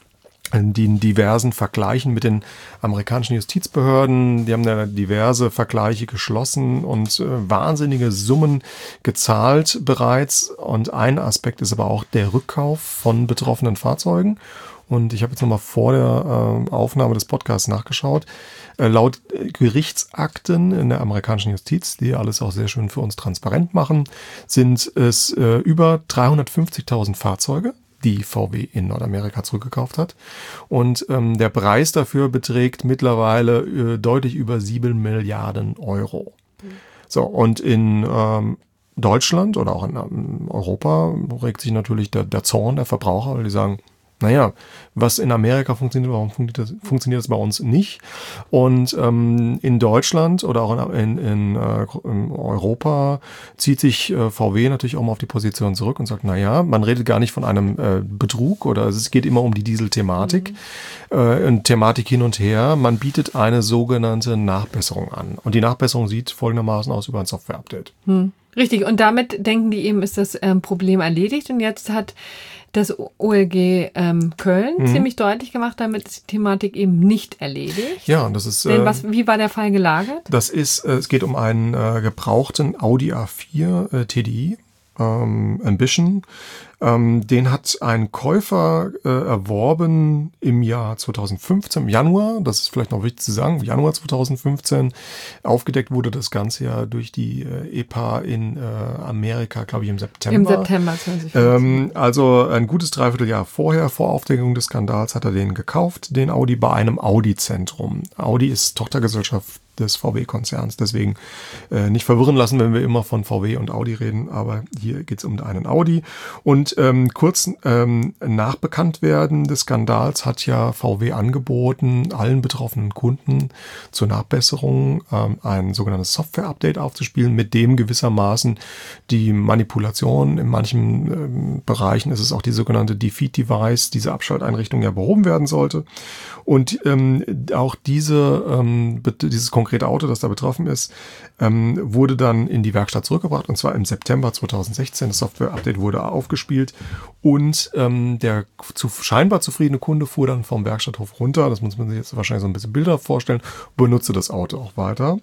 S3: den diversen Vergleichen mit den amerikanischen Justizbehörden, die haben da diverse Vergleiche geschlossen und äh, wahnsinnige Summen gezahlt bereits. Und ein Aspekt ist aber auch der Rückkauf von betroffenen Fahrzeugen. Und ich habe jetzt nochmal vor der äh, Aufnahme des Podcasts nachgeschaut. Äh, laut Gerichtsakten in der amerikanischen Justiz, die alles auch sehr schön für uns transparent machen, sind es äh, über dreihundertfünfzigtausend Fahrzeuge, die V W in Nordamerika zurückgekauft hat. Und ähm, der Preis dafür beträgt mittlerweile äh, deutlich über sieben Milliarden Euro. Mhm. So, und in ähm, Deutschland oder auch in ähm, Europa regt sich natürlich der, der Zorn der Verbraucher, weil die sagen, naja, was in Amerika funktioniert, warum funktioniert das, funktioniert das bei uns nicht? Und ähm, in Deutschland oder auch in, in, in, äh, in Europa zieht sich äh, V W natürlich auch mal auf die Position zurück und sagt, naja, man redet gar nicht von einem äh, Betrug oder es geht immer um die Diesel-Thematik. Mhm. Äh, und Thematik hin und her. Man bietet eine sogenannte Nachbesserung an. Und die Nachbesserung sieht folgendermaßen aus über ein Software-Update.
S2: Hm. Richtig, und damit denken die eben, ist das ähm, Problem erledigt. Und jetzt hat das O L G ähm, Köln mhm. ziemlich deutlich gemacht, damit ist die Thematik eben nicht erledigt.
S3: Ja, und das ist.
S2: Denn was, wie war der Fall gelagert?
S3: Das ist, äh, es geht um einen äh, gebrauchten Audi A vier äh, T D I, ähm, Ambition. Ähm, den hat ein Käufer äh, erworben im Jahr zweitausendfünfzehn, im Januar, das ist vielleicht noch wichtig zu sagen, Januar zweitausendfünfzehn. Aufgedeckt wurde das Ganze ja durch die äh, E P A in äh, Amerika, glaube ich, im September.
S2: Im September zweitausendfünfzehn.
S3: Ähm, also ein gutes Dreivierteljahr vorher, vor Aufdeckung des Skandals, hat er den gekauft, den Audi, bei einem Audi-Zentrum. Audi ist Tochtergesellschaft des V W-Konzerns, deswegen äh, nicht verwirren lassen, wenn wir immer von V W und Audi reden, aber hier geht es um einen Audi. Und ähm, kurz ähm, nach Bekanntwerden des Skandals hat ja V W angeboten, allen betroffenen Kunden zur Nachbesserung ähm, ein sogenanntes Software-Update aufzuspielen, mit dem gewissermaßen die Manipulation in manchen ähm, Bereichen, ist es auch die sogenannte Defeat-Device, diese Abschalteinrichtung ja behoben werden sollte. Und ähm, auch diese ähm, dieses konkrete Auto, das da betroffen ist, ähm, wurde dann in die Werkstatt zurückgebracht, und zwar im September zweitausendsechzehn. Das Software-Update wurde aufgespielt und ähm, der zu, scheinbar zufriedene Kunde fuhr dann vom Werkstatthof runter, das muss man sich jetzt wahrscheinlich so ein bisschen Bilder vorstellen, benutzte das Auto auch weiter.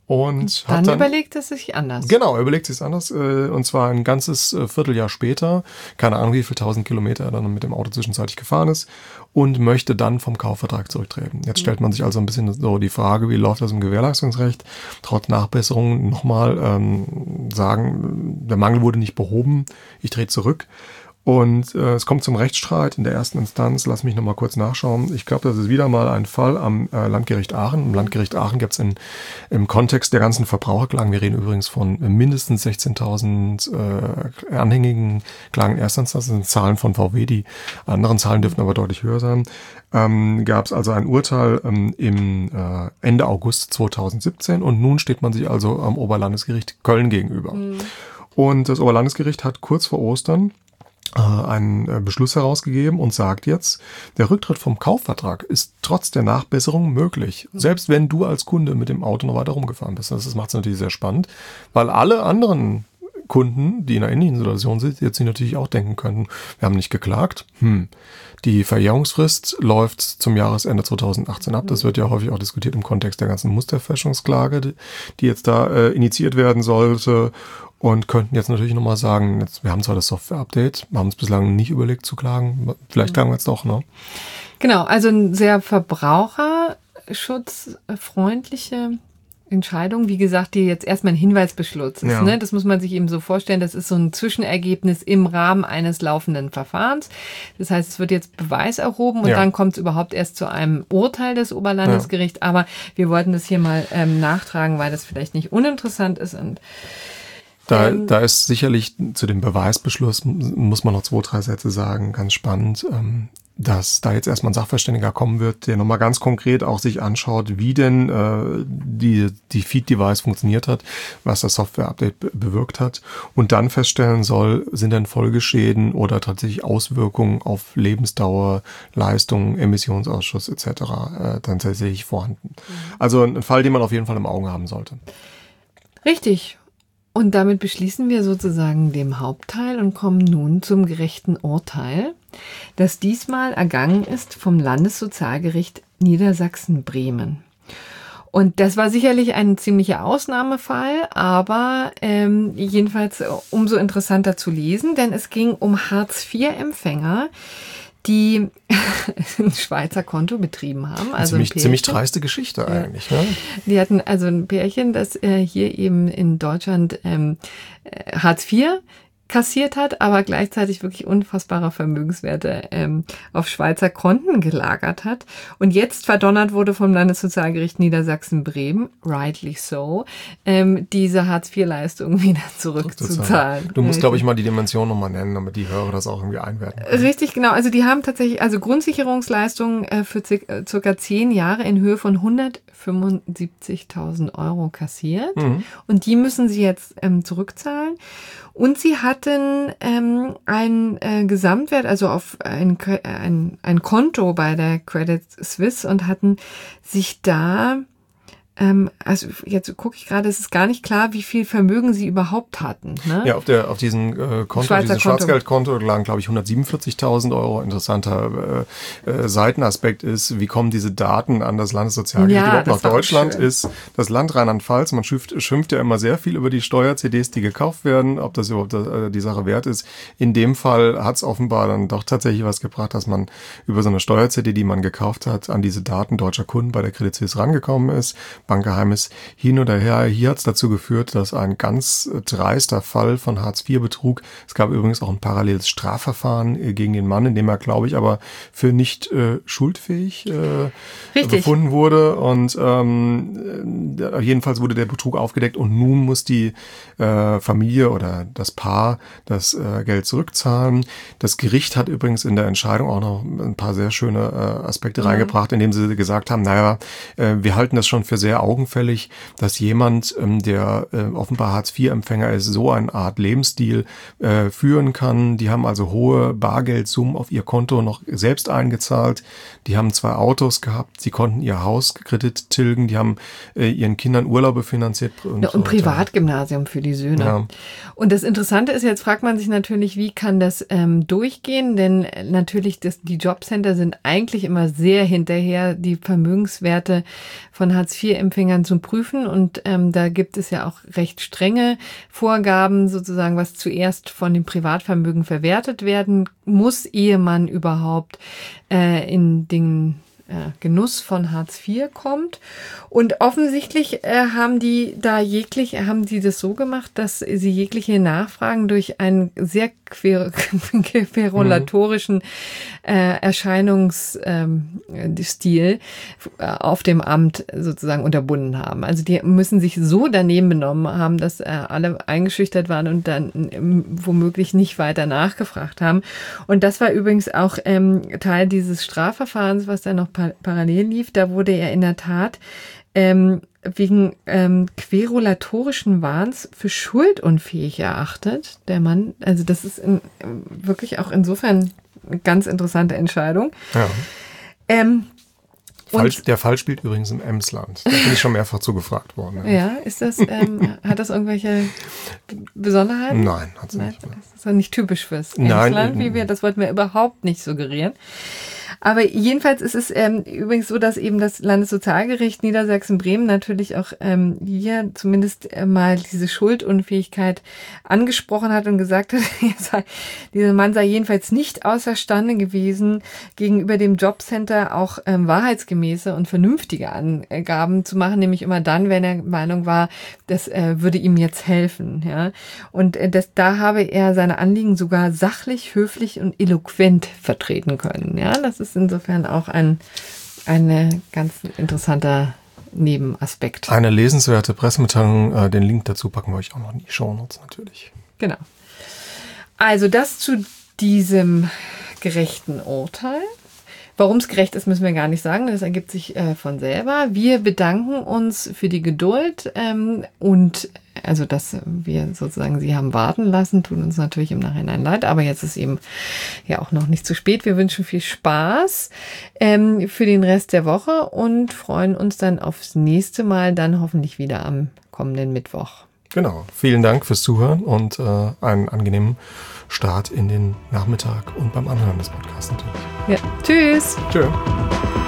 S3: Und
S2: dann,
S3: hat dann
S2: überlegt es sich anders.
S3: Genau, er überlegt sich anders. Äh, und zwar ein ganzes äh, Vierteljahr später. Keine Ahnung, wie viel tausend Kilometer er dann mit dem Auto zwischenzeitlich gefahren ist. Und möchte dann vom Kaufvertrag zurücktreten. Jetzt stellt man sich also ein bisschen so die Frage, wie läuft das im Gewährleistungsrecht? Trotz Nachbesserung nochmal ähm, sagen, der Mangel wurde nicht behoben. Ich drehe zurück. Und äh, es kommt zum Rechtsstreit in der ersten Instanz. Lass mich nochmal kurz nachschauen. Ich glaube, das ist wieder mal ein Fall am äh, Landgericht Aachen. Im Landgericht Aachen gibt es im Kontext der ganzen Verbraucherklagen, wir reden übrigens von mindestens sechzehntausend äh, anhängigen Klagen Erstinstanz, das sind Zahlen von V W, die anderen Zahlen dürften aber deutlich höher sein, ähm, gab es also ein Urteil ähm, im äh, Ende August zweitausendsiebzehn und nun steht man sich also am Oberlandesgericht Köln gegenüber. Mhm. Und das Oberlandesgericht hat kurz vor Ostern einen Beschluss herausgegeben und sagt jetzt, der Rücktritt vom Kaufvertrag ist trotz der Nachbesserung möglich. Selbst wenn du als Kunde mit dem Auto noch weiter rumgefahren bist. Das macht es natürlich sehr spannend, weil alle anderen Kunden, die in einer ähnlichen Situation sind, jetzt sich natürlich auch denken könnten, wir haben nicht geklagt. Hm. Die Verjährungsfrist läuft zum Jahresende zweitausendachtzehn ab. Das wird ja häufig auch diskutiert im Kontext der ganzen Musterfälschungsklage, die jetzt da äh, initiiert werden sollte. Und könnten jetzt natürlich nochmal sagen, jetzt, wir haben zwar das Software-Update, wir haben uns bislang nicht überlegt zu klagen, vielleicht klagen wir jetzt doch, ne?
S2: Genau, also eine sehr verbraucherschutzfreundliche Entscheidung, wie gesagt, die jetzt erstmal ein Hinweisbeschluss ist.
S3: Ja.
S2: Ne? Das muss man sich eben so vorstellen. Das ist so ein Zwischenergebnis im Rahmen eines laufenden Verfahrens. Das heißt, es wird jetzt Beweis erhoben und
S3: Ja.
S2: dann kommt es überhaupt erst zu einem Urteil des Oberlandesgerichts. Ja. Aber wir wollten das hier mal ähm, nachtragen, weil das vielleicht nicht uninteressant ist. Und
S3: Da,
S2: ähm,
S3: da ist sicherlich zu dem Beweisbeschluss, muss man noch zwei, drei Sätze sagen, ganz spannend, ähm, dass da jetzt erstmal ein Sachverständiger kommen wird, der nochmal ganz konkret auch sich anschaut, wie denn äh, die, die Feed-Device funktioniert hat, was das Software-Update be- bewirkt hat und dann feststellen soll, sind denn Folgeschäden oder tatsächlich Auswirkungen auf Lebensdauer, Leistung, Emissionsausschuss et cetera äh, dann tatsächlich vorhanden. Mhm. Also ein Fall, den man auf jeden Fall im Auge haben sollte.
S2: Richtig. Und damit beschließen wir sozusagen den Hauptteil und kommen nun zum gerechten Urteil, das diesmal ergangen ist vom Landessozialgericht Niedersachsen-Bremen. Und das war sicherlich ein ziemlicher Ausnahmefall, aber ähm, jedenfalls umso interessanter zu lesen, denn es ging um Hartz vier Empfänger, die ein Schweizer Konto betrieben haben. Also
S3: ziemlich, ziemlich dreiste Geschichte eigentlich. Ne?
S2: Die hatten also ein Pärchen, das äh, hier eben in Deutschland ähm, Hartz vier kassiert hat, aber gleichzeitig wirklich unfassbare Vermögenswerte ähm, auf Schweizer Konten gelagert hat und jetzt verdonnert wurde vom Landessozialgericht Niedersachsen-Bremen, rightly so, ähm, diese Hartz vier Leistungen wieder zurückzuzahlen.
S3: Du musst, glaube ich, mal die Dimension nochmal nennen, damit die Hörer das auch irgendwie einwerten können.
S2: Richtig, genau. Also die haben tatsächlich also Grundsicherungsleistungen äh, für circa, circa zehn Jahre in Höhe von hundertfünfundsiebzigtausend Euro kassiert mhm. und die müssen sie jetzt ähm, zurückzahlen. Und sie hatten ähm, einen äh, Gesamtwert, also auf ein, ein, ein Konto bei der Credit Suisse und hatten sich da, ähm, also jetzt gucke ich gerade, es ist gar nicht klar, wie viel Vermögen sie überhaupt hatten. Ne?
S3: Ja, auf der auf diesem äh, Konto,
S2: Schweizer
S3: dieses
S2: Konto.
S3: Schwarzgeldkonto lagen, glaube ich, hundertsiebenundvierzigtausend Euro. Interessanter äh, äh, Seitenaspekt ist, wie kommen diese Daten an das Landessozialgericht
S2: Ja,
S3: überhaupt nach Deutschland?
S2: Schön.
S3: Ist das Land Rheinland-Pfalz. Man schimpft, schimpft ja immer sehr viel über die Steuer-C Ds, die gekauft werden, ob das überhaupt äh, die Sache wert ist. In dem Fall hat es offenbar dann doch tatsächlich was gebracht, dass man über so eine Steuer-C D, die man gekauft hat, an diese Daten deutscher Kunden bei der Credit Suisse rangekommen ist. Bankgeheimnis hin oder her. Hier hat es dazu geführt, dass ein ganz dreister Fall von Hartz vier Betrug, es gab übrigens auch ein paralleles Strafverfahren gegen den Mann, in dem er, glaube ich, aber für nicht äh, schuldfähig äh, befunden wurde. Und ähm, jedenfalls wurde der Betrug aufgedeckt und nun muss die äh, Familie oder das Paar das äh, Geld zurückzahlen. Das Gericht hat übrigens in der Entscheidung auch noch ein paar sehr schöne äh, Aspekte mhm. reingebracht, indem sie gesagt haben, naja, äh, wir halten das schon für sehr augenfällig, dass jemand, ähm, der äh, offenbar Hartz vier Empfänger ist, so eine Art Lebensstil äh, führen kann. Die haben also hohe Bargeldsummen auf ihr Konto noch selbst eingezahlt. Die haben zwei Autos gehabt. Sie konnten ihr Hauskredit tilgen. Die haben äh, ihren Kindern Urlaube finanziert. Und,
S2: ja, und Privatgymnasium für die Söhne.
S3: Ja.
S2: Und das Interessante ist, jetzt fragt man sich natürlich, wie kann das ähm, durchgehen? Denn natürlich, das, die Jobcenter sind eigentlich immer sehr hinterher, die Vermögenswerte von Hartz vier Empfängern zu prüfen. Und ähm, da gibt es ja auch recht strenge Vorgaben, sozusagen, was zuerst von dem Privatvermögen verwertet werden muss, ehe man überhaupt äh, in den äh, Genuss von Hartz vier kommt. Und offensichtlich äh, haben die da jeglich, haben die das so gemacht, dass sie jegliche Nachfragen durch einen sehr quer, querulatorischen äh, Erscheinungsstil ähm, äh, auf dem Amt sozusagen unterbunden haben. Also die müssen sich so daneben benommen haben, dass äh, alle eingeschüchtert waren und dann ähm, womöglich nicht weiter nachgefragt haben. Und das war übrigens auch ähm, Teil dieses Strafverfahrens, was dann noch par- parallel lief. Da wurde er in der Tat ähm, wegen ähm, querulatorischen Wahns für schuldunfähig erachtet. Der Mann, also das ist in, wirklich auch insofern eine ganz interessante Entscheidung.
S3: Ja.
S2: Ähm,
S3: Fall, der Fall spielt übrigens im Emsland. Da bin ich schon mehrfach zugefragt worden. Ja,
S2: ja ist das, ähm, hat das irgendwelche Besonderheiten?
S3: Nein, hat es nicht.
S2: Das ist ja nicht typisch fürs
S3: Nein,
S2: Emsland, wie wir, das wollten wir überhaupt nicht suggerieren. Aber jedenfalls ist es ähm, übrigens so, dass eben das Landessozialgericht Niedersachsen-Bremen natürlich auch ähm, hier zumindest äh, mal diese Schuldunfähigkeit angesprochen hat und gesagt hat, sei, dieser Mann sei jedenfalls nicht außerstande gewesen, gegenüber dem Jobcenter auch ähm, wahrheitsgemäße und vernünftige Angaben zu machen, nämlich immer dann, wenn er Meinung war, das äh, würde ihm jetzt helfen. Ja? Und äh, das, da habe er seine Anliegen sogar sachlich, höflich und eloquent vertreten können. Ja, das ist insofern auch ein, ein ganz interessanter Nebenaspekt.
S3: Eine lesenswerte Pressemitteilung, äh, den Link dazu packen wir euch auch noch in die Shownotes natürlich.
S2: Genau. Also das zu diesem gerechten Urteil. Warum es gerecht ist, müssen wir gar nicht sagen. Das ergibt sich äh, von selber. Wir bedanken uns für die Geduld ähm, und also, dass wir sozusagen Sie haben warten lassen, tut uns natürlich im Nachhinein leid. Aber jetzt ist eben ja auch noch nicht zu spät. Wir wünschen viel Spaß ähm, für den Rest der Woche und freuen uns dann aufs nächste Mal, dann hoffentlich wieder am kommenden Mittwoch.
S3: Genau. Vielen Dank fürs Zuhören und äh, einen angenehmen Start in den Nachmittag und beim Anhören des Podcasts natürlich.
S2: Ja. Tschüss.
S3: Tschö.